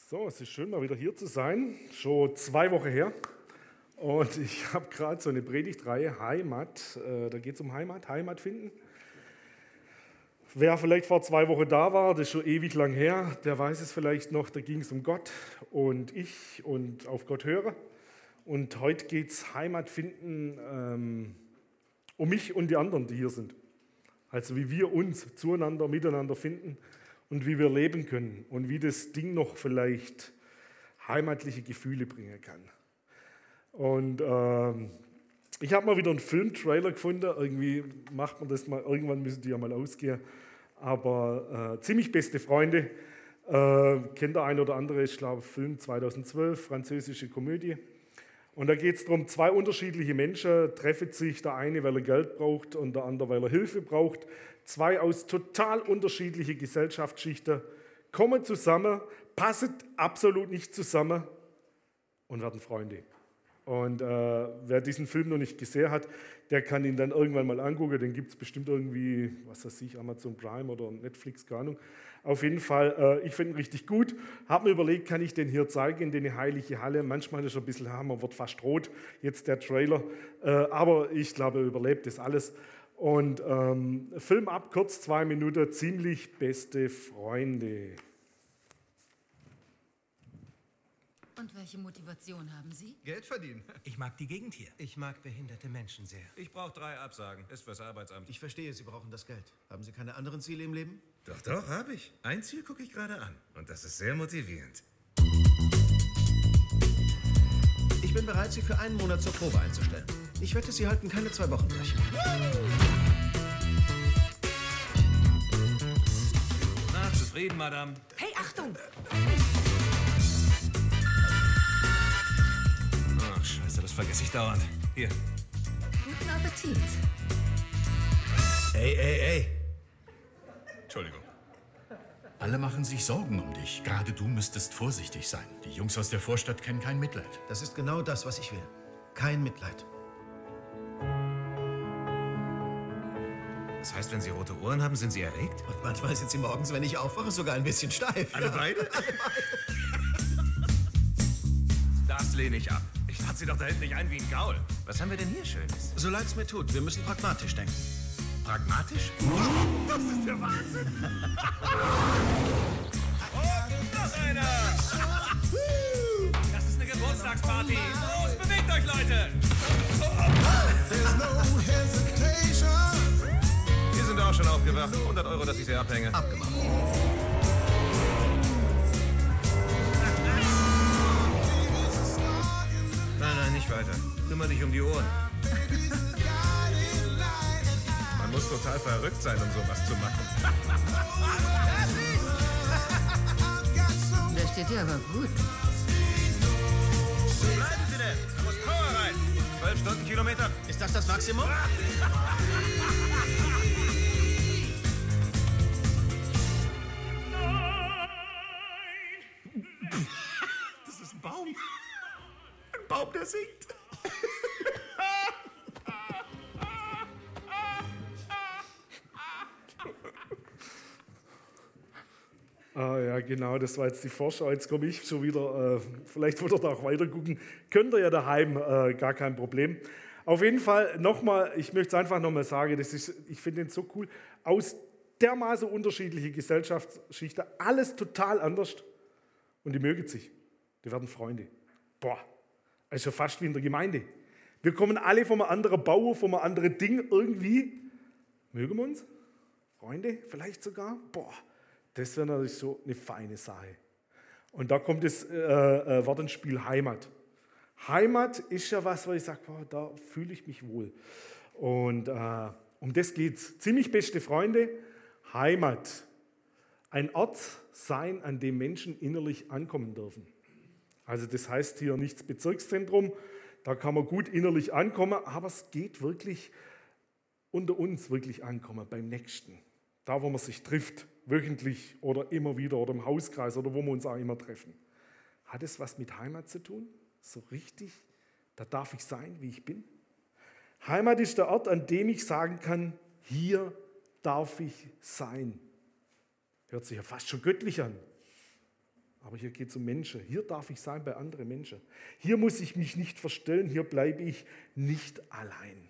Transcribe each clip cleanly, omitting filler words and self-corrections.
So, es ist schön, mal wieder hier zu sein. Schon 2 Wochen her. Und ich habe gerade so eine Predigtreihe, Heimat. Da geht es um Heimat finden. Wer vielleicht vor 2 Wochen da war, das ist schon ewig lang her, der weiß es vielleicht noch, da ging es um Gott und ich und auf Gott höre. Und heute geht es Heimat finden um mich und die anderen, die hier sind. Also wie wir uns zueinander, miteinander finden und wie wir leben können und wie das Ding noch vielleicht heimatliche Gefühle bringen kann. Und ich habe mal wieder einen Filmtrailer gefunden. Irgendwie macht man das mal, irgendwann müssen die ja mal ausgehen. Aber ziemlich beste Freunde. Kennt der eine oder andere, ich glaube, Film 2012, französische Komödie. Und da geht es darum, 2 unterschiedliche Menschen treffen sich, der eine, weil er Geld braucht und der andere, weil er Hilfe braucht. 2 aus total unterschiedlichen Gesellschaftsschichten kommen zusammen, passen absolut nicht zusammen und werden Freunde. Und wer diesen Film noch nicht gesehen hat, der kann ihn dann irgendwann mal angucken. Den gibt es bestimmt irgendwie, was weiß ich, Amazon Prime oder Netflix, keine Ahnung. Auf jeden Fall, ich finde ihn richtig gut. Habe mir überlegt, kann ich den hier zeigen in den heilige Halle. Manchmal ist er ein bisschen, man wird fast rot, jetzt der Trailer. Aber ich glaube, er überlebt das alles. Und Film ab, kurz 2 Minuten, ziemlich beste Freunde. Und welche Motivation haben Sie? Geld verdienen. Ich mag die Gegend hier. Ich mag behinderte Menschen sehr. Ich brauche 3 Absagen. Ist fürs Arbeitsamt. Ich verstehe, Sie brauchen das Geld. Haben Sie keine anderen Ziele im Leben? Doch, habe ich. Ein Ziel gucke ich gerade an. Und das ist sehr motivierend. Ich bin bereit, Sie für 1 Monat zur Probe einzustellen. Ich wette, Sie halten keine 2 Wochen durch. Na, zufrieden, Madame? Hey, Achtung! Ach, scheiße, das vergesse ich dauernd. Hier. Guten Appetit. Ey. Entschuldigung. Alle machen sich Sorgen um dich. Gerade du müsstest vorsichtig sein. Die Jungs aus der Vorstadt kennen kein Mitleid. Das ist genau das, was ich will. Kein Mitleid. Das heißt, wenn Sie rote Ohren haben, sind Sie erregt? Und manchmal sind Sie morgens, wenn ich aufwache, sogar ein bisschen steif. Alle beide? Das lehne ich ab. Ich lade Sie doch da hinten nicht ein wie ein Gaul. Was haben wir denn hier Schönes? So leid es mir tut, wir müssen pragmatisch denken. Pragmatisch? Das ist der Wahnsinn. Und noch einer. Das ist eine Geburtstagsparty. Los, bewegt euch, Leute. Wir sind auch schon aufgewacht. 100 €, dass ich Sie abhänge. Abgemacht. Nein, nicht weiter. Kümmere dich um die Ohren. Man muss total verrückt sein, um sowas zu machen. Der steht dir aber gut. Bleiben Sie denn. Da muss Power rein. 12 Stundenkilometer. Ist das das Maximum? Das ist ein Baum. Ein Baum, der singt. Ja, genau, das war jetzt die Vorschau. Jetzt komme ich schon wieder, vielleicht wollt ihr da auch weiter gucken. Könnt ihr ja daheim, gar kein Problem. Auf jeden Fall nochmal, ich möchte es einfach nochmal sagen, ich finde den so cool. Aus dermaßen unterschiedliche Gesellschaftsschichten, alles total anders und die mögen sich. Die werden Freunde. Boah, also fast wie in der Gemeinde. Wir kommen alle von einem anderen Bauer, von einem anderen Ding irgendwie. Mögen wir uns? Freunde vielleicht sogar? Boah. Das wäre natürlich so eine feine Sache. Und da kommt das Wort ins Spiel Heimat. Heimat ist ja was, wo ich sage, boah, da fühle ich mich wohl. Und um das geht es. Ziemlich beste Freunde, Heimat. Ein Ort sein, an dem Menschen innerlich ankommen dürfen. Also das heißt hier nicht das Bezirkszentrum, da kann man gut innerlich ankommen, aber es geht wirklich unter uns wirklich ankommen, beim Nächsten. Da, wo man sich trifft, wöchentlich oder immer wieder oder im Hauskreis oder wo wir uns auch immer treffen. Hat es was mit Heimat zu tun? So richtig? Da darf ich sein, wie ich bin? Heimat ist der Ort, an dem ich sagen kann, hier darf ich sein. Hört sich ja fast schon göttlich an. Aber hier geht es um Menschen. Hier darf ich sein bei anderen Menschen. Hier muss ich mich nicht verstellen, hier bleibe ich nicht allein.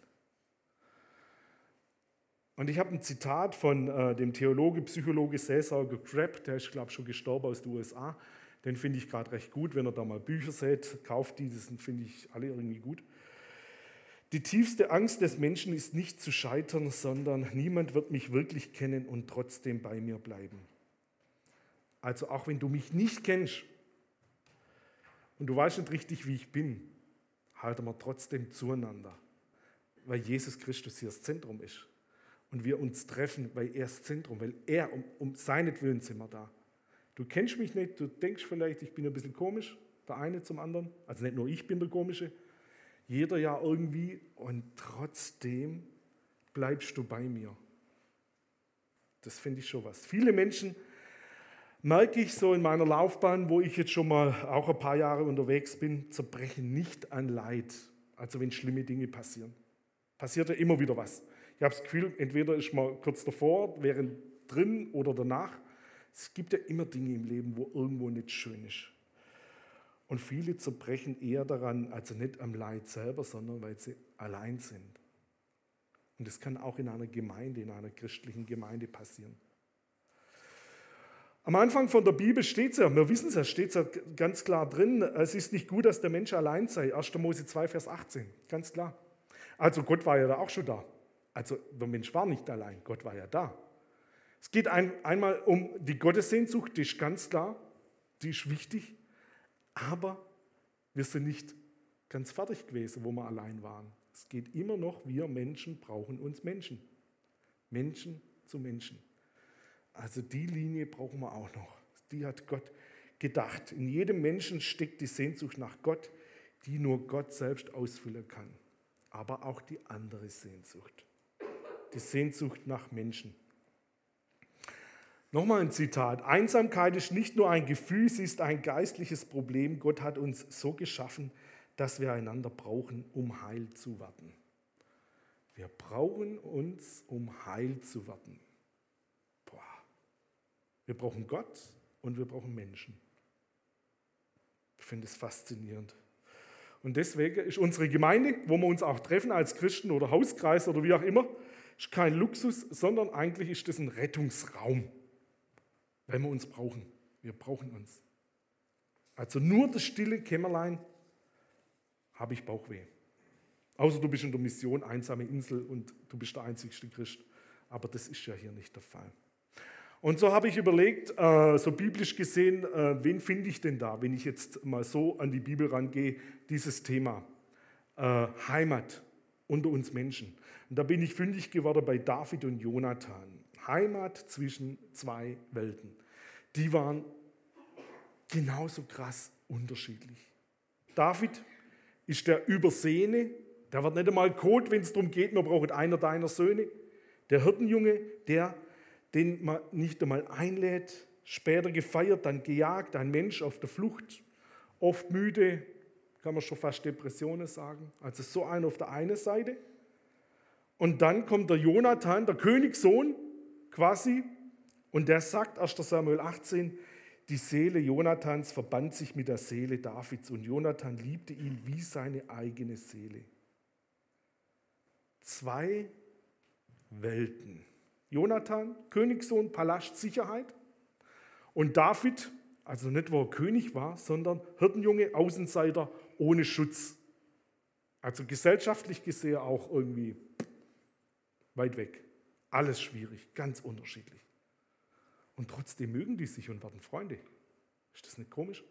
Und ich habe ein Zitat von dem Theologe, Psychologe Cesar Crabb, der ist, glaube ich, schon gestorben aus den USA. Den finde ich gerade recht gut, wenn ihr da mal Bücher seht, kauft die, das finde ich alle irgendwie gut. Die tiefste Angst des Menschen ist nicht zu scheitern, sondern niemand wird mich wirklich kennen und trotzdem bei mir bleiben. Also auch wenn du mich nicht kennst und du weißt nicht richtig, wie ich bin, halten wir trotzdem zueinander, weil Jesus Christus hier das Zentrum ist. Und wir uns treffen, weil er das Zentrum, weil er, um seinetwillen sind wir da. Du kennst mich nicht, du denkst vielleicht, ich bin ein bisschen komisch, der eine zum anderen. Also nicht nur ich bin der Komische, jeder ja irgendwie. Und trotzdem bleibst du bei mir. Das finde ich schon was. Viele Menschen merke ich so in meiner Laufbahn, wo ich jetzt schon mal auch ein paar Jahre unterwegs bin, zerbrechen nicht an Leid. Also wenn schlimme Dinge passieren. Passiert ja immer wieder was. Ich habe das Gefühl, entweder ist man kurz davor, während drin oder danach. Es gibt ja immer Dinge im Leben, wo irgendwo nicht schön ist. Und viele zerbrechen eher daran, also nicht am Leid selber, sondern weil sie allein sind. Und das kann auch in einer Gemeinde, in einer christlichen Gemeinde passieren. Am Anfang von der Bibel steht es ja, wir wissen es ja, steht es ja ganz klar drin, es ist nicht gut, dass der Mensch allein sei. 1. Mose 2, Vers 18, ganz klar. Also Gott war ja da auch schon da. Also der Mensch war nicht allein, Gott war ja da. Es geht einmal um die Gottessehnsucht, die ist ganz klar, die ist wichtig, aber wir sind nicht ganz fertig gewesen, wo wir allein waren. Es geht immer noch, wir Menschen brauchen uns Menschen. Menschen zu Menschen. Also die Linie brauchen wir auch noch. Die hat Gott gedacht. In jedem Menschen steckt die Sehnsucht nach Gott, die nur Gott selbst ausfüllen kann. Aber auch die andere Sehnsucht. Die Sehnsucht nach Menschen. Nochmal ein Zitat. Einsamkeit ist nicht nur ein Gefühl, sie ist ein geistliches Problem. Gott hat uns so geschaffen, dass wir einander brauchen, um heil zu werden. Wir brauchen uns, um heil zu werden. Wir brauchen Gott und wir brauchen Menschen. Ich finde es faszinierend. Und deswegen ist unsere Gemeinde, wo wir uns auch treffen als Christen oder Hauskreis oder wie auch immer, ist kein Luxus, sondern eigentlich ist das ein Rettungsraum, weil wir uns brauchen. Wir brauchen uns. Also nur das stille Kämmerlein habe ich Bauchweh. Außer du bist in der Mission, einsame Insel und du bist der einzigste Christ. Aber das ist ja hier nicht der Fall. Und so habe ich überlegt, so biblisch gesehen, wen finde ich denn da, wenn ich jetzt mal so an die Bibel rangehe, dieses Thema Heimat unter uns Menschen. Und da bin ich fündig geworden bei David und Jonathan. Heimat zwischen zwei Welten. Die waren genauso krass unterschiedlich. David ist der Übersehene, der wird nicht einmal geholt, wenn es darum geht, man braucht einer deiner Söhne. Der Hirtenjunge, den man nicht einmal einlädt, später gefeiert, dann gejagt, ein Mensch auf der Flucht, oft müde, kann man schon fast Depressionen sagen. Also so einer auf der einen Seite. Und dann kommt der Jonathan, der Königssohn quasi, und der sagt, 1. Samuel 18, die Seele Jonathans verband sich mit der Seele Davids und Jonathan liebte ihn wie seine eigene Seele. Zwei Welten. Jonathan, Königssohn, Palast, Sicherheit. Und David, also nicht wo er König war, sondern Hirtenjunge, Außenseiter, ohne Schutz. Also gesellschaftlich gesehen auch irgendwie weit weg. Alles schwierig, ganz unterschiedlich. Und trotzdem mögen die sich und werden Freunde. Ist das nicht komisch?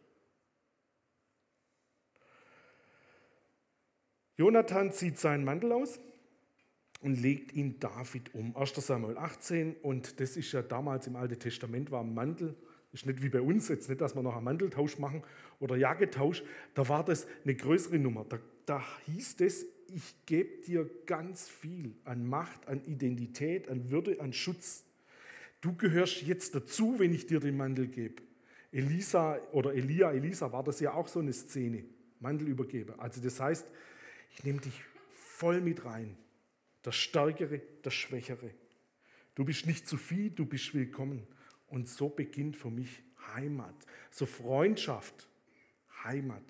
Jonathan zieht seinen Mantel aus und legt ihn David um. 1. Samuel 18, und das ist ja damals im Alten Testament, war ein Mantel, ist nicht wie bei uns, jetzt nicht, dass wir noch einen Manteltausch machen oder Jacketausch, da war das eine größere Nummer. Da hieß es, ich gebe dir ganz viel an Macht, an Identität, an Würde, an Schutz. Du gehörst jetzt dazu, wenn ich dir den Mantel gebe. Elisa war das ja auch so eine Szene, Mantel übergebe. Also das heißt, ich nehme dich voll mit rein. Der Stärkere, der Schwächere. Du bist nicht zu viel, du bist willkommen. Und so beginnt für mich Heimat. So Freundschaft, Heimat.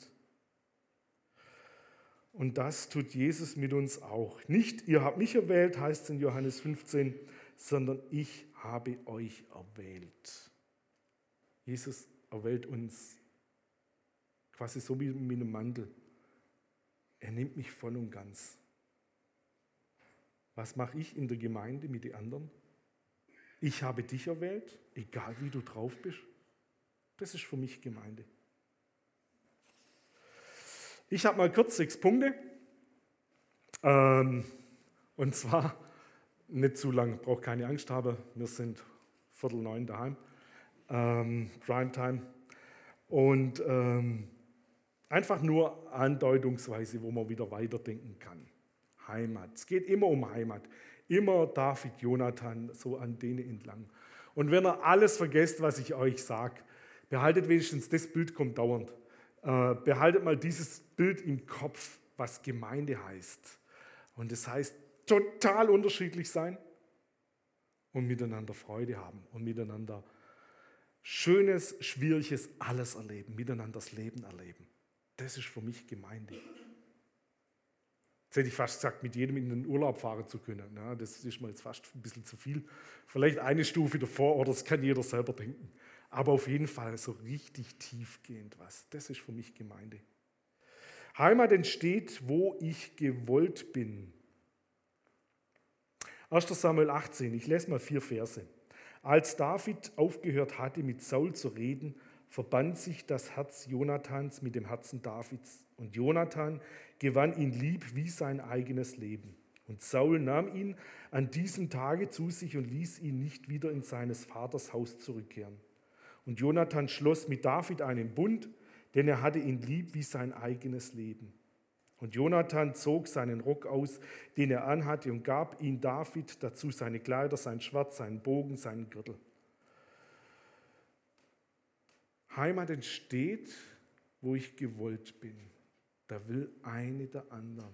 Und das tut Jesus mit uns auch. Nicht, ihr habt mich erwählt, heißt es in Johannes 15, sondern ich habe euch erwählt. Jesus erwählt uns quasi so wie mit einem Mantel. Er nimmt mich voll und ganz. Was mache ich in der Gemeinde mit den anderen? Ich habe dich erwählt, egal wie du drauf bist. Das ist für mich Gemeinde. Ich habe mal kurz 6 Punkte. Und zwar nicht zu lang, braucht keine Angst haben. Wir sind 8:45 daheim. Primetime. Und einfach nur andeutungsweise, wo man wieder weiterdenken kann. Heimat. Es geht immer um Heimat. Immer David, Jonathan, so an denen entlang. Und wenn ihr alles vergesst, was ich euch sage, behaltet wenigstens das Bild, kommt dauernd. Behaltet mal dieses Bild im Kopf, was Gemeinde heißt. Und das heißt, total unterschiedlich sein und miteinander Freude haben und miteinander Schönes, Schwieriges, alles erleben, miteinander das Leben erleben. Das ist für mich Gemeinde. Jetzt hätte ich fast gesagt, mit jedem in den Urlaub fahren zu können. Ja, das ist mir jetzt fast ein bisschen zu viel. Vielleicht eine Stufe davor oder das kann jeder selber denken. Aber auf jeden Fall so richtig tiefgehend was. Das ist für mich Gemeinde. Heimat entsteht, wo ich gewollt bin. 1. Samuel 18, ich lese mal 4 Verse. Als David aufgehört hatte, mit Saul zu reden, verband sich das Herz Jonathans mit dem Herzen Davids. Und Jonathan gewann ihn lieb wie sein eigenes Leben. Und Saul nahm ihn an diesem Tage zu sich und ließ ihn nicht wieder in seines Vaters Haus zurückkehren. Und Jonathan schloss mit David einen Bund, denn er hatte ihn lieb wie sein eigenes Leben. Und Jonathan zog seinen Rock aus, den er anhatte, und gab ihn David, dazu seine Kleider, sein Schwert, seinen Bogen, seinen Gürtel. Heimat entsteht, wo ich gewollt bin. Da will eine der anderen.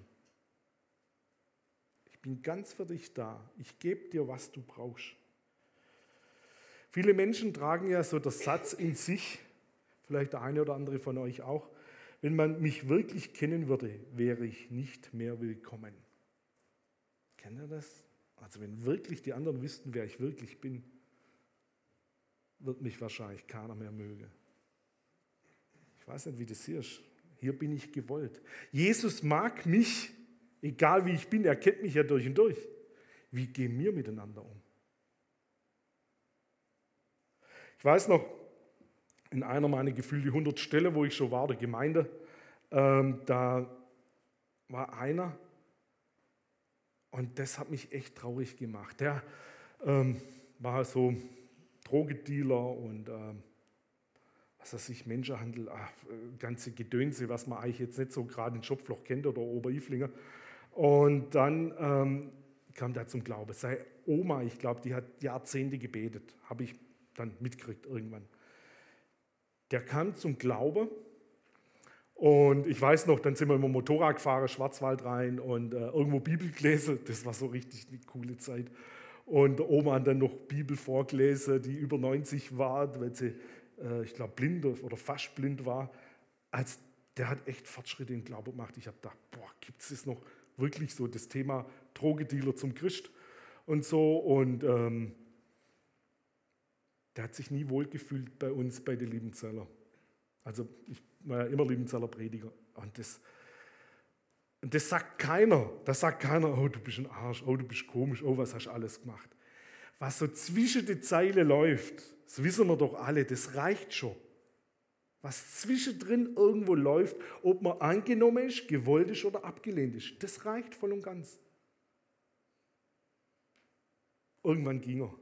Ich bin ganz für dich da. Ich gebe dir, was du brauchst. Viele Menschen tragen ja so den Satz in sich, vielleicht der eine oder andere von euch auch, wenn man mich wirklich kennen würde, wäre ich nicht mehr willkommen. Kennt ihr das? Also wenn wirklich die anderen wüssten, wer ich wirklich bin, wird mich wahrscheinlich keiner mehr mögen. Ich weiß nicht, wie das hier ist. Hier bin ich gewollt. Jesus mag mich, egal wie ich bin, er kennt mich ja durch und durch. Wie gehen wir miteinander um? Ich weiß noch, in einer meiner gefühlte 100 Stellen, wo ich schon war, der Gemeinde, da war einer und das hat mich echt traurig gemacht. Der war so Drogendealer und was weiß ich, Menschenhandel, ganze Gedönse, was man eigentlich jetzt nicht so gerade in Schopfloch kennt oder Oberilflinger. Und dann kam der zum Glauben. Seine Oma, ich glaube, die hat Jahrzehnte gebetet, habe ich dann mitgekriegt irgendwann. Der kam zum Glauben und ich weiß noch, dann sind wir mit dem Motorrad gefahren, Schwarzwald rein und irgendwo Bibel gelesen. Das war so richtig eine coole Zeit. Und der Oma hat dann noch Bibel vorgelesen, die über 90 war, weil sie, ich glaube, blind oder fast blind war. Der hat echt Fortschritte im Glauben gemacht. Ich habe gedacht, gibt es das noch wirklich so, das Thema Drogendealer zum Christ und so. Und der hat sich nie wohlgefühlt bei uns, bei den Liebenzeller. Also ich war ja immer Liebenzeller Prediger. Und das sagt keiner. Das sagt keiner, oh, du bist ein Arsch, oh, du bist komisch, oh, was hast du alles gemacht. Was so zwischen den Zeilen läuft, das wissen wir doch alle, das reicht schon. Was zwischendrin irgendwo läuft, ob man angenommen ist, gewollt ist oder abgelehnt ist, das reicht voll und ganz. Irgendwann ging er.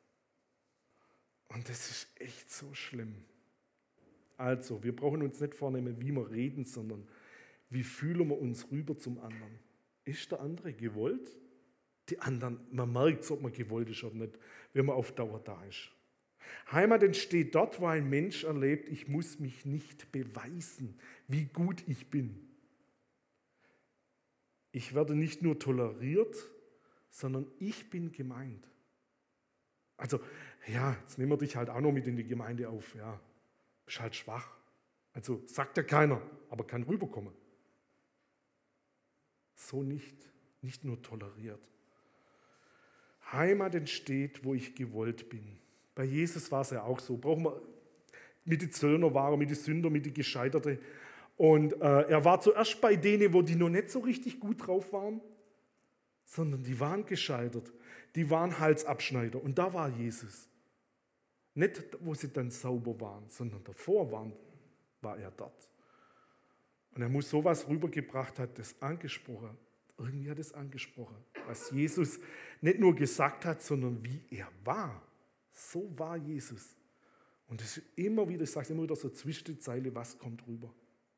Und das ist echt so schlimm. Also, wir brauchen uns nicht vornehmen, wie wir reden, sondern wie fühlen wir uns rüber zum anderen. Ist der andere gewollt? Die anderen, man merkt es, ob man gewollt ist oder nicht, wenn man auf Dauer da ist. Heimat entsteht dort, wo ein Mensch erlebt, ich muss mich nicht beweisen, wie gut ich bin. Ich werde nicht nur toleriert, sondern ich bin gemeint. Also, ja, jetzt nehmen wir dich halt auch noch mit in die Gemeinde auf. Ja, bist halt schwach. Also sagt ja keiner, aber kann rüberkommen. So nicht nur toleriert. Heimat entsteht, wo ich gewollt bin. Bei Jesus war es ja auch so. Brauchen wir mit den Zöllner war er, mit den Sündern, mit den Gescheiterten. Und er war zuerst bei denen, wo die noch nicht so richtig gut drauf waren, sondern die waren gescheitert. Die waren Halsabschneider. Und da war Jesus. Nicht, wo sie dann sauber waren, sondern davor war er dort. Und er muss sowas rübergebracht, hat das angesprochen. Irgendwie hat es angesprochen, was Jesus nicht nur gesagt hat, sondern wie er war. So war Jesus. Und das ist immer wieder, ich sage es immer wieder so zwischen die Zeile, was kommt rüber.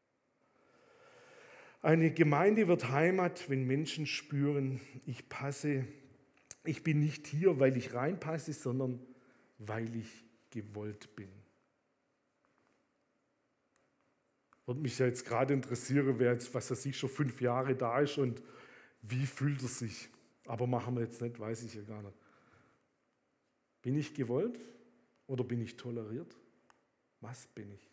Eine Gemeinde wird Heimat, wenn Menschen spüren, ich bin nicht hier, weil ich reinpasse, sondern weil ich gewollt bin. Würde mich ja jetzt gerade interessieren, wer jetzt, was weiß ich, schon 5 Jahre da ist und wie fühlt er sich. Aber machen wir jetzt nicht, weiß ich ja gar nicht. Bin ich gewollt oder bin ich toleriert? Was bin ich?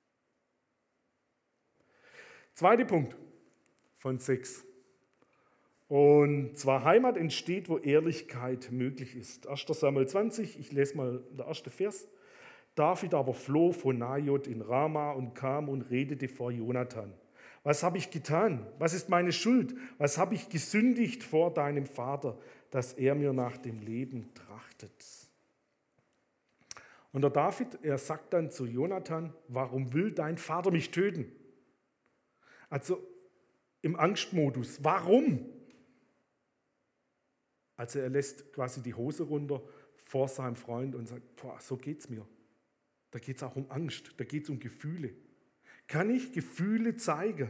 Zweiter Punkt von 6. Und zwar Heimat entsteht, wo Ehrlichkeit möglich ist. 1. Samuel 20, ich lese mal den ersten Vers. David aber floh von Najot in Rama und kam und redete vor Jonathan. Was habe ich getan? Was ist meine Schuld? Was habe ich gesündigt vor deinem Vater, dass er mir nach dem Leben trachtet? Und der David, er sagt dann zu Jonathan, warum will dein Vater mich töten? Also im Angstmodus. Warum? Also er lässt quasi die Hose runter vor seinem Freund und sagt, boah, so geht's mir. Da geht es auch um Angst, da geht es um Gefühle. Kann ich Gefühle zeigen?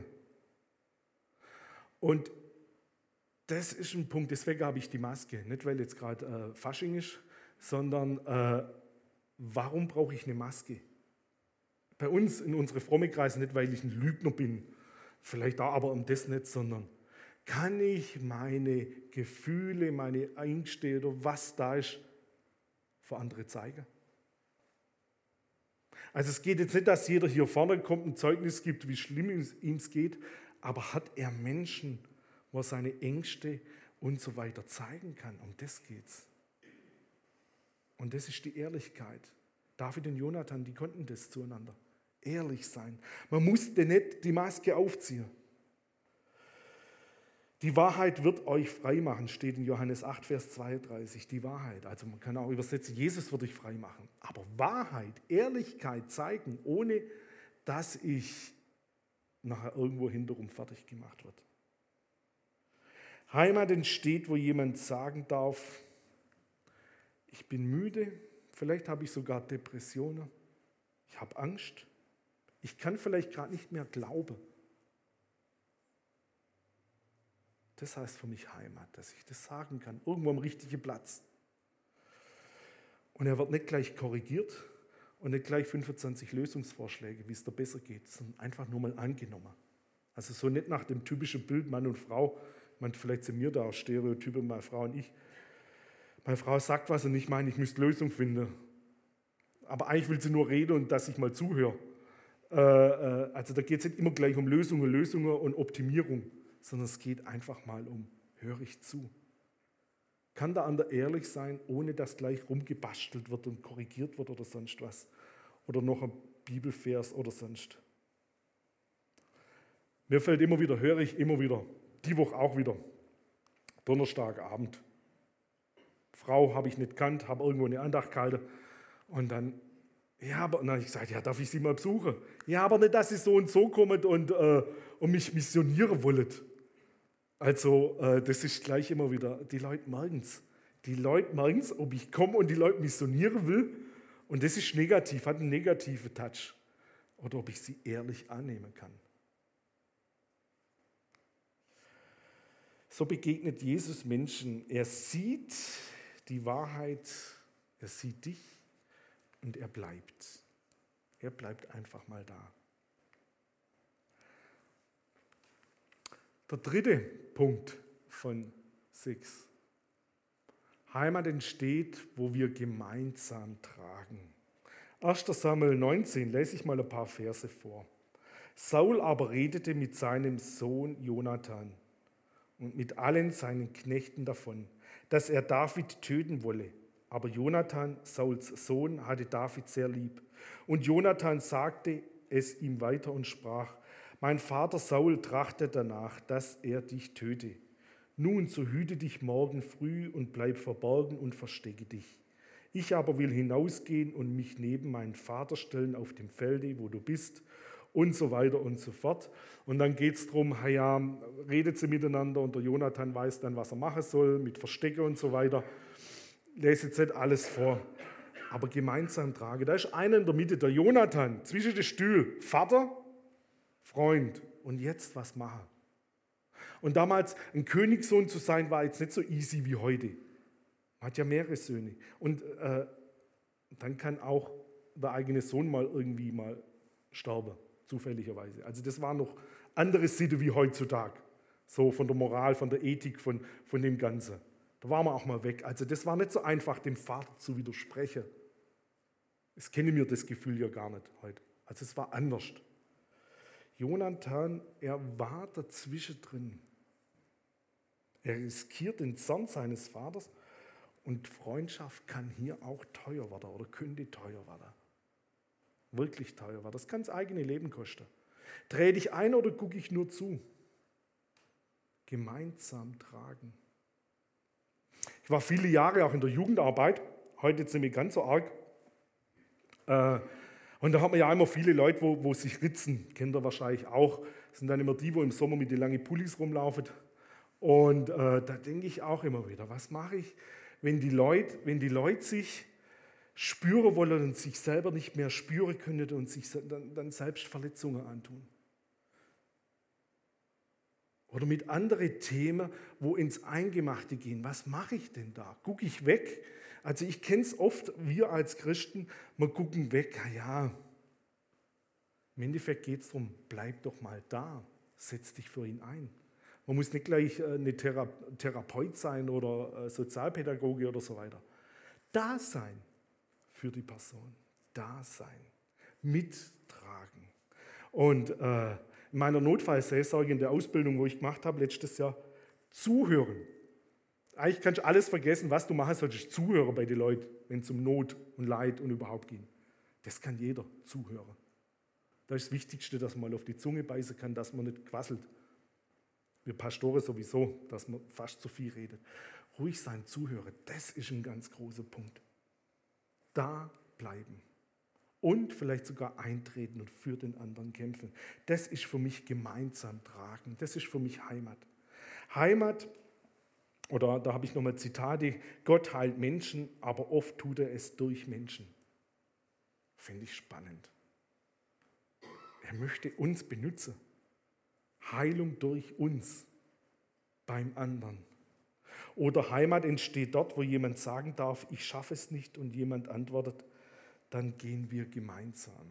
Und das ist ein Punkt, deswegen habe ich die Maske. Nicht, weil jetzt gerade Fasching ist, sondern warum brauche ich eine Maske? Bei uns in unsere fromme Kreise nicht, weil ich ein Lügner bin, vielleicht auch, aber um das nicht, sondern kann ich meine Gefühle, meine Ängste oder was da ist, für andere zeigen? Also es geht jetzt nicht, dass jeder hier vorne kommt und ein Zeugnis gibt, wie schlimm es ihm geht, aber hat er Menschen, wo er seine Ängste und so weiter zeigen kann? Um das geht's. Und das ist die Ehrlichkeit. David und Jonathan, die konnten das zueinander. Ehrlich sein. Man musste nicht die Maske aufziehen. Die Wahrheit wird euch frei machen, steht in Johannes 8, Vers 32. Die Wahrheit, also man kann auch übersetzen, Jesus wird euch frei machen. Aber Wahrheit, Ehrlichkeit zeigen, ohne dass ich nachher irgendwo hinterrum fertig gemacht wird. Heimat entsteht, wo jemand sagen darf, ich bin müde, vielleicht habe ich sogar Depressionen, ich habe Angst, ich kann vielleicht gerade nicht mehr glauben. Das heißt für mich Heimat, dass ich das sagen kann, irgendwo am richtigen Platz. Und er wird nicht gleich korrigiert und nicht gleich 25 Lösungsvorschläge, wie es da besser geht, sondern einfach nur mal angenommen. Also so nicht nach dem typischen Bild Mann und Frau, vielleicht sind wir da auch Stereotype, meine Frau und ich. Meine Frau sagt was und ich meine, ich müsste Lösung finden. Aber eigentlich will sie nur reden und dass ich mal zuhöre. Also da geht es nicht immer gleich um Lösungen und Optimierung, sondern es geht einfach mal um, höre ich zu. Kann der andere ehrlich sein, ohne dass gleich rumgebastelt wird und korrigiert wird oder sonst was? Oder noch ein Bibelvers oder sonst. Mir fällt immer wieder, höre ich immer wieder, die Woche auch wieder, Donnerstagabend. Frau habe ich nicht gekannt, habe irgendwo eine Andacht gehalten und dann, ja, aber dann habe ich gesagt, ja, darf ich Sie mal besuchen? Ja, aber nicht, dass Sie so und so kommen und mich missionieren wollen. Also das ist gleich immer wieder, die Leute merken es. Die Leute merken es, ob ich komme und die Leute missionieren will und das ist negativ, hat einen negativen Touch. Oder ob ich sie ehrlich annehmen kann. So begegnet Jesus Menschen. Er sieht die Wahrheit, er sieht dich und er bleibt. Er bleibt einfach mal da. Der dritte Punkt von 6. Heimat entsteht, wo wir gemeinsam tragen. 1. Samuel 19 lese ich mal ein paar Verse vor. Saul aber redete mit seinem Sohn Jonathan und mit allen seinen Knechten davon, dass er David töten wolle. Aber Jonathan, Sauls Sohn, hatte David sehr lieb. Und Jonathan sagte es ihm weiter und sprach: Mein Vater Saul trachtet danach, dass er dich töte. Nun, so hüte dich morgen früh und bleib verborgen und verstecke dich. Ich aber will hinausgehen und mich neben meinen Vater stellen auf dem Felde, wo du bist, und so weiter und so fort. Und dann geht es darum, ja, redet sie miteinander und der Jonathan weiß dann, was er machen soll, mit Verstecke und so weiter. Lese jetzt nicht alles vor, aber gemeinsam trage. Da ist einer in der Mitte, der Jonathan, zwischen den Stühlen, Vater, Freund. Und jetzt was machen? Und damals ein Königssohn zu sein, war jetzt nicht so easy wie heute. Man hat ja mehrere Söhne. Und dann kann auch der eigene Sohn irgendwie mal sterben, zufälligerweise. Also das war noch andere Sitte wie heutzutage. So von der Moral, von der Ethik, von dem Ganzen. Da waren wir auch mal weg. Also das war nicht so einfach, dem Vater zu widersprechen. Ich kenne mir das Gefühl ja gar nicht heute. Also es war anders. Jonathan, er war dazwischen drin. Er riskiert den Zorn seines Vaters und Freundschaft kann hier auch teuer werden oder könnte teuer werden. Wirklich teuer werden. Das kann das eigene Leben kosten. Trete ich ein oder gucke ich nur zu? Gemeinsam tragen. Ich war viele Jahre auch in der Jugendarbeit, heute jetzt nicht mehr ganz so arg. Und da hat man ja immer viele Leute, wo sich ritzen, kennt ihr wahrscheinlich auch. Das sind dann immer die, wo im Sommer mit den langen Pullis rumlaufen. Und da denke ich auch immer wieder, was mache ich, wenn die Leute sich spüren wollen und sich selber nicht mehr spüren können und sich dann selbst Verletzungen antun. Oder mit anderen Themen, wo ins Eingemachte gehen. Was mache ich denn da? Gucke ich weg? Also ich kenne es oft, wir als Christen, wir gucken weg. Ja, im Endeffekt geht es darum, bleib doch mal da, setz dich für ihn ein. Man muss nicht gleich eine Therapeut sein oder Sozialpädagoge oder so weiter. Da sein für die Person, da sein, mittragen. Und in meiner Notfallseelsorge in der Ausbildung, wo ich gemacht habe letztes Jahr, zuhören. Eigentlich kannst du alles vergessen, was du machen solltest, zuhören bei den Leuten, wenn es um Not und Leid und überhaupt geht. Das kann jeder zuhören. Das ist das Wichtigste, dass man mal auf die Zunge beißen kann, dass man nicht quasselt. Wir Pastoren sowieso, dass man fast zu viel redet. Ruhig sein, zuhören, das ist ein ganz großer Punkt. Da bleiben. Und vielleicht sogar eintreten und für den anderen kämpfen. Das ist für mich gemeinsam tragen. Das ist für mich Heimat. Heimat, oder da habe ich nochmal Zitate, Gott heilt Menschen, aber oft tut er es durch Menschen. Finde ich spannend. Er möchte uns benutzen. Heilung durch uns beim anderen. Oder Heimat entsteht dort, wo jemand sagen darf, ich schaffe es nicht und jemand antwortet, dann gehen wir gemeinsam.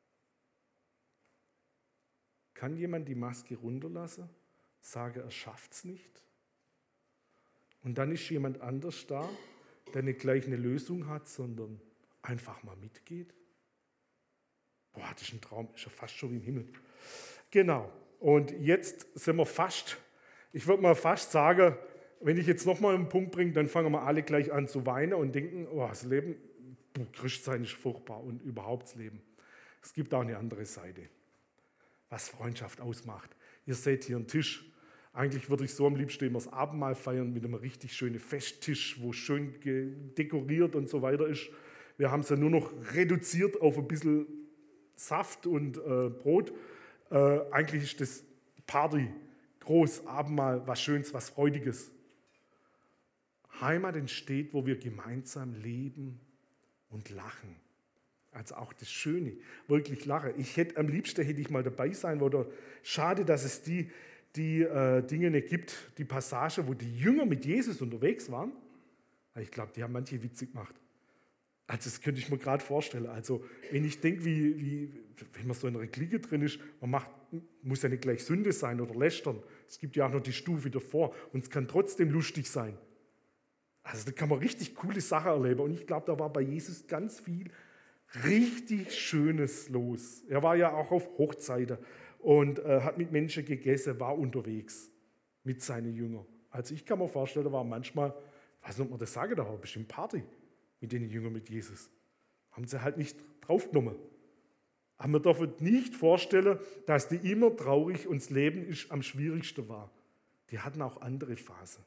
Kann jemand die Maske runterlassen, sage, er schafft es nicht? Und dann ist jemand anders da, der nicht gleich eine Lösung hat, sondern einfach mal mitgeht? Boah, das ist ein Traum, ist ja fast schon wie im Himmel. Genau, und jetzt sind wir fast, ich würde mal fast sagen, wenn ich jetzt nochmal einen Punkt bringe, dann fangen wir alle gleich an zu weinen und denken, oh, das Leben, Christsein ist furchtbar und überhaupt das Leben. Es gibt auch eine andere Seite, was Freundschaft ausmacht. Ihr seht hier einen Tisch. Eigentlich würde ich so am liebsten immer das Abendmahl feiern mit einem richtig schönen Festtisch, wo schön dekoriert und so weiter ist. Wir haben es ja nur noch reduziert auf ein bisschen Saft und Brot. Eigentlich ist das Party, groß, Abendmahl, was Schönes, was Freudiges. Heimat entsteht, wo wir gemeinsam leben und lachen. Also auch das Schöne, wirklich lachen. Am liebsten hätte ich mal dabei sein wollen. Schade, dass es die Dinge nicht gibt, die Passage, wo die Jünger mit Jesus unterwegs waren. Ich glaube, die haben manche Witze gemacht. Also das könnte ich mir gerade vorstellen. Also wenn ich denke, wenn man so in einer Clique drin ist, muss ja nicht gleich Sünde sein oder lästern. Es gibt ja auch noch die Stufe davor und es kann trotzdem lustig sein. Also da kann man richtig coole Sachen erleben. Und ich glaube, da war bei Jesus ganz viel richtig Schönes los. Er war ja auch auf Hochzeiten und hat mit Menschen gegessen, war unterwegs mit seinen Jüngern. Also ich kann mir vorstellen, da war manchmal, ich weiß nicht, ob man das sagen darf, bestimmt Party mit den Jüngern, mit Jesus. Haben sie halt nicht draufgenommen. Aber wir dürfen nicht vorstellen, dass die immer traurig und das Leben am schwierigsten war. Die hatten auch andere Phasen.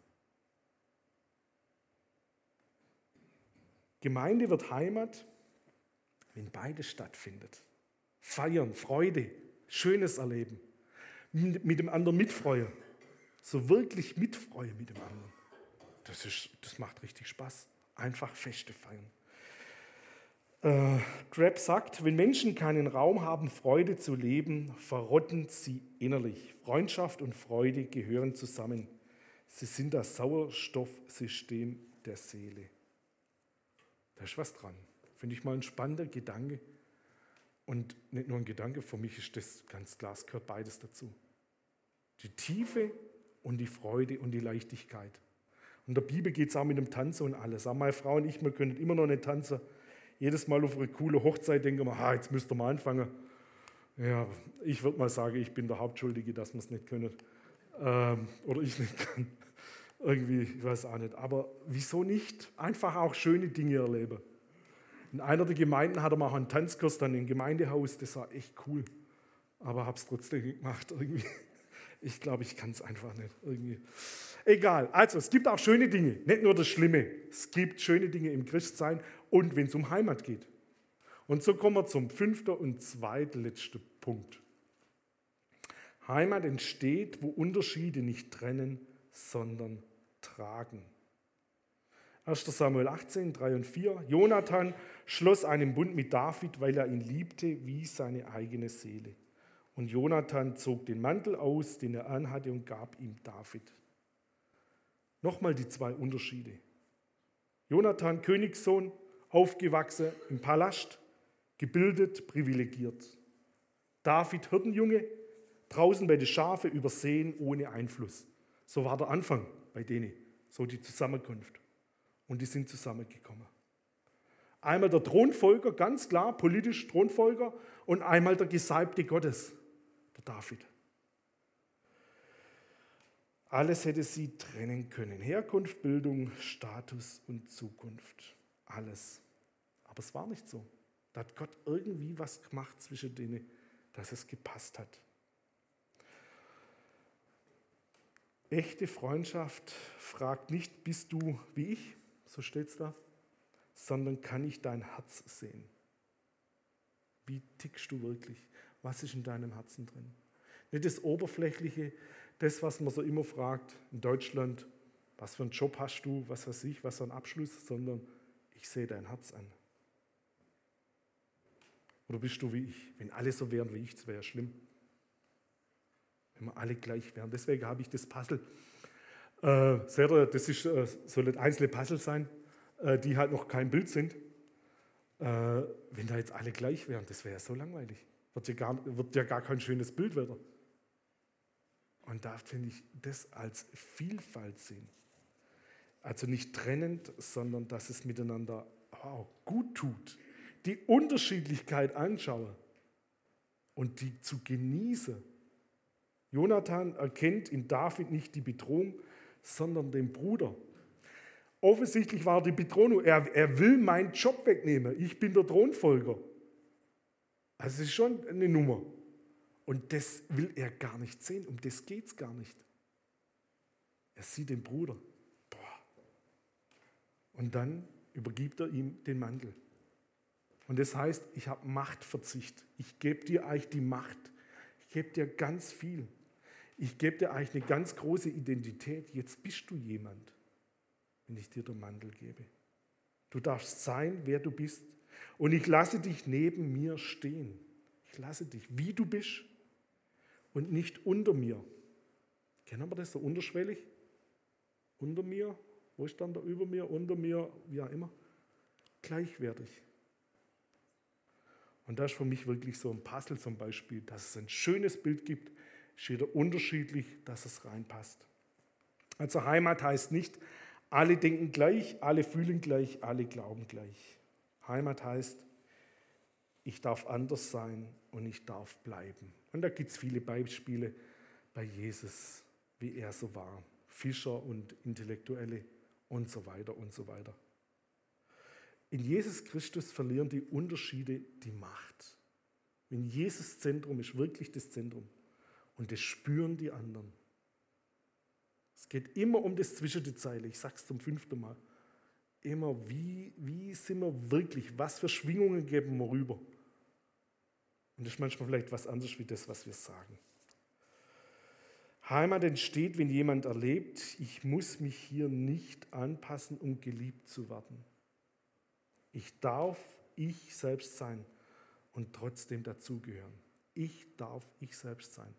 Gemeinde wird Heimat, wenn beides stattfindet. Feiern, Freude, Schönes erleben, mit dem anderen mitfreuen. So wirklich mitfreuen mit dem anderen. Das macht richtig Spaß. Einfach Feste feiern. Trapp sagt, wenn Menschen keinen Raum haben, Freude zu leben, verrotten sie innerlich. Freundschaft und Freude gehören zusammen. Sie sind das Sauerstoffsystem der Seele. Da ist was dran. Finde ich mal ein spannender Gedanke. Und nicht nur ein Gedanke, für mich ist das ganz klar, es gehört beides dazu. Die Tiefe und die Freude und die Leichtigkeit. Und in der Bibel geht es auch mit dem Tanzen und alles. Auch meine Frau und ich, wir können immer noch nicht tanzen. Jedes Mal auf eine coole Hochzeit denken wir, jetzt müsst ihr mal anfangen. Ja, ich würde mal sagen, ich bin der Hauptschuldige, dass wir es nicht können. Oder ich nicht kann. Irgendwie, ich weiß auch nicht. Aber wieso nicht einfach auch schöne Dinge erleben? In einer der Gemeinden hat er mal auch einen Tanzkurs dann im Gemeindehaus. Das war echt cool. Aber habe es trotzdem gemacht irgendwie. Ich glaube, ich kann es einfach nicht irgendwie. Egal. Also, es gibt auch schöne Dinge. Nicht nur das Schlimme. Es gibt schöne Dinge im Christsein und wenn es um Heimat geht. Und so kommen wir zum 5. und zweitletzten Punkt. Heimat entsteht, wo Unterschiede nicht trennen, sondern tragen. 1. Samuel 18, 3 und 4. Jonathan schloss einen Bund mit David, weil er ihn liebte wie seine eigene Seele. Und Jonathan zog den Mantel aus, den er anhatte, und gab ihm David. Nochmal die zwei Unterschiede. Jonathan, Königssohn, aufgewachsen im Palast, gebildet, privilegiert. David, Hirtenjunge, draußen bei den Schafen, übersehen, ohne Einfluss. So war der Anfang bei denen, so die Zusammenkunft. Und die sind zusammengekommen. Einmal der Thronfolger, ganz klar, politisch Thronfolger, und einmal der Gesalbte Gottes, der David. Alles hätte sie trennen können. Herkunft, Bildung, Status und Zukunft. Alles. Aber es war nicht so. Da hat Gott irgendwie was gemacht zwischen denen, dass es gepasst hat. Echte Freundschaft fragt nicht, bist du wie ich, so steht es da, sondern kann ich dein Herz sehen? Wie tickst du wirklich? Was ist in deinem Herzen drin? Nicht das Oberflächliche, das, was man so immer fragt in Deutschland, was für einen Job hast du, was weiß ich, was für einen Abschluss, sondern ich sehe dein Herz an. Oder bist du wie ich? Wenn alle so wären wie ich, das wäre ja schlimm. Wenn wir alle gleich wären. Deswegen habe ich das Puzzle. Seht ihr, das soll einzelne Puzzle sein, die halt noch kein Bild sind. Wenn da jetzt alle gleich wären, das wäre ja so langweilig. Wird ja gar kein schönes Bild wieder. Und da finde ich das als Vielfalt sehen. Also nicht trennend, sondern dass es miteinander gut tut. Die Unterschiedlichkeit anschaue und die zu genießen. Jonathan erkennt in David nicht die Bedrohung, sondern den Bruder. Offensichtlich war die Bedrohung, er will meinen Job wegnehmen. Ich bin der Thronfolger. Also es ist schon eine Nummer. Und das will er gar nicht sehen. Um das geht es gar nicht. Er sieht den Bruder. Und dann übergibt er ihm den Mantel. Und das heißt, ich habe Machtverzicht. Ich gebe dir eigentlich die Macht. Ich gebe dir ganz viel. Ich gebe dir eigentlich eine ganz große Identität. Jetzt bist du jemand, wenn ich dir den Mantel gebe. Du darfst sein, wer du bist. Und ich lasse dich neben mir stehen. Ich lasse dich, wie du bist und nicht unter mir. Kennen wir das so unterschwellig? Unter mir? Wo ist dann der über mir? Unter mir? Wie auch immer. Gleichwertig. Und das ist für mich wirklich so ein Puzzle zum Beispiel, dass es ein schönes Bild gibt, ist jeder unterschiedlich, dass es reinpasst. Also Heimat heißt nicht Alle denken gleich, alle fühlen gleich, alle glauben gleich. Heimat heißt, ich darf anders sein und ich darf bleiben. Und da gibt es viele Beispiele bei Jesus, wie er so war. Fischer und Intellektuelle und so weiter und so weiter. In Jesus Christus verlieren die Unterschiede die Macht. Wenn Jesus Zentrum ist, wirklich das Zentrum. Und das spüren die anderen. Es geht immer um das zwischen die Zeile. Ich sage es zum 5. Mal. Immer, wie sind wir wirklich? Was für Schwingungen geben wir rüber? Und das ist manchmal vielleicht was anderes wie das, was wir sagen. Heimat entsteht, wenn jemand erlebt, ich muss mich hier nicht anpassen, um geliebt zu werden. Ich darf ich selbst sein und trotzdem dazugehören. Ich darf ich selbst sein.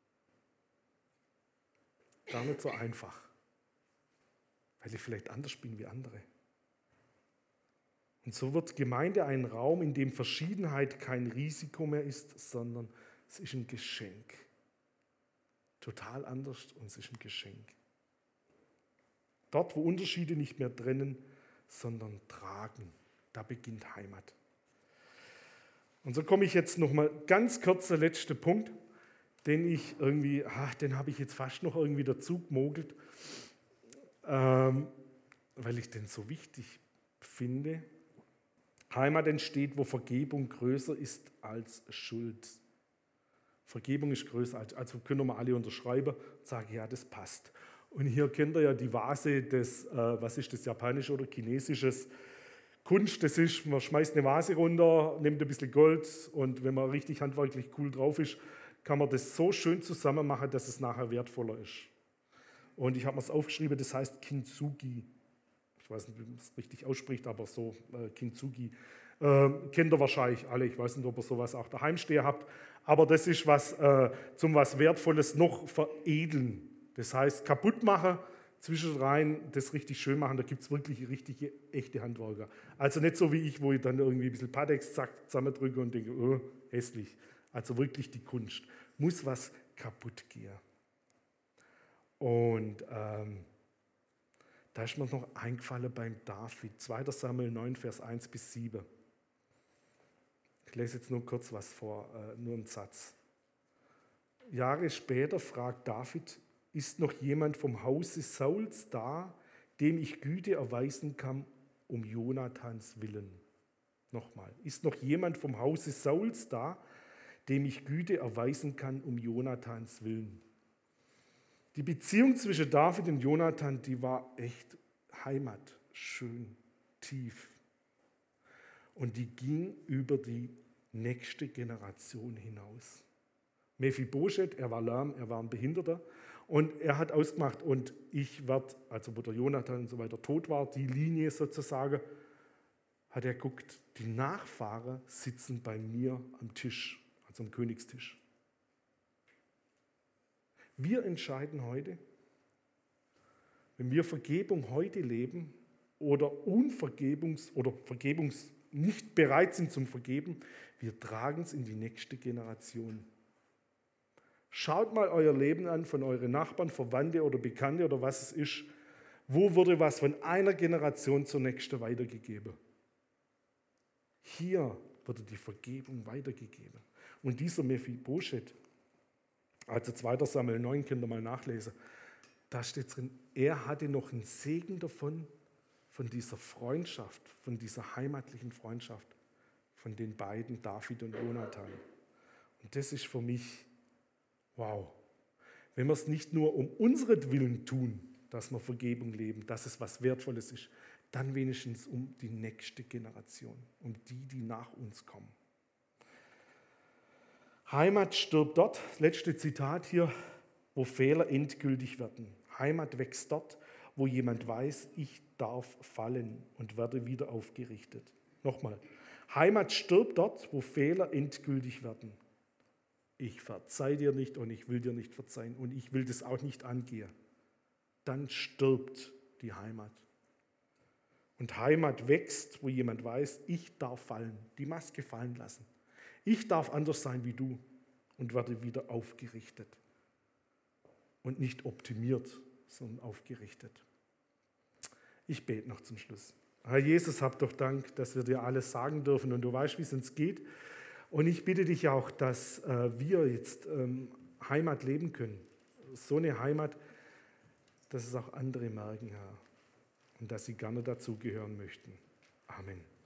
Gar nicht so einfach, weil ich vielleicht anders bin wie andere. Und so wird Gemeinde ein Raum, in dem Verschiedenheit kein Risiko mehr ist, sondern es ist ein Geschenk. Total anders und es ist ein Geschenk. Dort, wo Unterschiede nicht mehr trennen, sondern tragen, da beginnt Heimat. Und so komme ich jetzt nochmal ganz kurz der letzte Punkt, den habe ich jetzt fast noch irgendwie dazu gemogelt, weil ich den so wichtig finde. Heimat entsteht, wo Vergebung größer ist als Schuld. Vergebung ist größer als, also können wir alle unterschreiben und sagen, ja, das passt. Und hier kennt ihr ja die Vase des, was ist das, japanisch oder chinesisches Kunst, das ist, man schmeißt eine Vase runter, nimmt ein bisschen Gold und wenn man richtig handwerklich cool drauf ist, kann man das so schön zusammen machen, dass es nachher wertvoller ist. Und ich habe mir es aufgeschrieben, das heißt Kintsugi. Ich weiß nicht, wie man es richtig ausspricht, aber so Kintsugi. Kennt ihr wahrscheinlich alle, ich weiß nicht, ob ihr sowas auch daheim stehen habt, aber das ist was zum was Wertvolles noch veredeln. Das heißt, kaputt machen, zwischenrein das richtig schön machen, da gibt es wirklich richtige, echte Handwerker. Also nicht so wie ich, wo ich dann irgendwie ein bisschen Padex zusammendrücke und denke, oh, hässlich. Also wirklich die Kunst. Muss was kaputt gehen. Und da ist mir noch eingefallen beim David. 2. Samuel 9, Vers 1 bis 7. Ich lese jetzt nur kurz was vor, nur einen Satz. Jahre später fragt David, ist noch jemand vom Hause Sauls da, dem ich Güte erweisen kann, um Jonathans willen? Nochmal, ist noch jemand vom Hause Sauls da, dem ich Güte erweisen kann, um Jonathans willen? Die Beziehung zwischen David und Jonathan, die war echt Heimat, schön, tief. Und die ging über die nächste Generation hinaus. Mephibosheth, er war lahm, er war ein Behinderter und er hat ausgemacht, und ich werde, also wo der Jonathan und so weiter tot war, die Linie sozusagen, hat er geguckt, die Nachfahren sitzen bei mir am Tisch, also am Königstisch. Wir entscheiden heute, wenn wir Vergebung heute leben oder Vergebungs nicht bereit sind zum Vergeben, wir tragen es in die nächste Generation. Schaut mal euer Leben an von euren Nachbarn, Verwandte oder Bekannte oder was es ist. Wo wurde was von einer Generation zur nächsten weitergegeben? Hier wurde die Vergebung weitergegeben. Und dieser Mephibosheth, also 2. Samuel 9, könnt ihr mal nachlesen, da steht drin, er hatte noch einen Segen davon, von dieser Freundschaft, von dieser heimatlichen Freundschaft, von den beiden, David und Jonathan. Und das ist für mich, wow, wenn wir es nicht nur um unseren tun, dass wir Vergebung leben, dass es was Wertvolles ist, dann wenigstens um die nächste Generation, um die, die nach uns kommen. Heimat stirbt dort, letzte Zitat hier, wo Fehler endgültig werden. Heimat wächst dort, wo jemand weiß, ich darf fallen und werde wieder aufgerichtet. Nochmal, Heimat stirbt dort, wo Fehler endgültig werden. Ich verzeih dir nicht und ich will dir nicht verzeihen und ich will das auch nicht angehen. Dann stirbt die Heimat. Und Heimat wächst, wo jemand weiß, ich darf fallen, die Maske fallen lassen. Ich darf anders sein wie du und werde wieder aufgerichtet. Und nicht optimiert, sondern aufgerichtet. Ich bete noch zum Schluss. Herr Jesus, hab doch Dank, dass wir dir alles sagen dürfen und du weißt, wie es uns geht. Und ich bitte dich auch, dass wir jetzt Heimat leben können. So eine Heimat, dass es auch andere merken, Herr. Und dass sie gerne dazugehören möchten. Amen.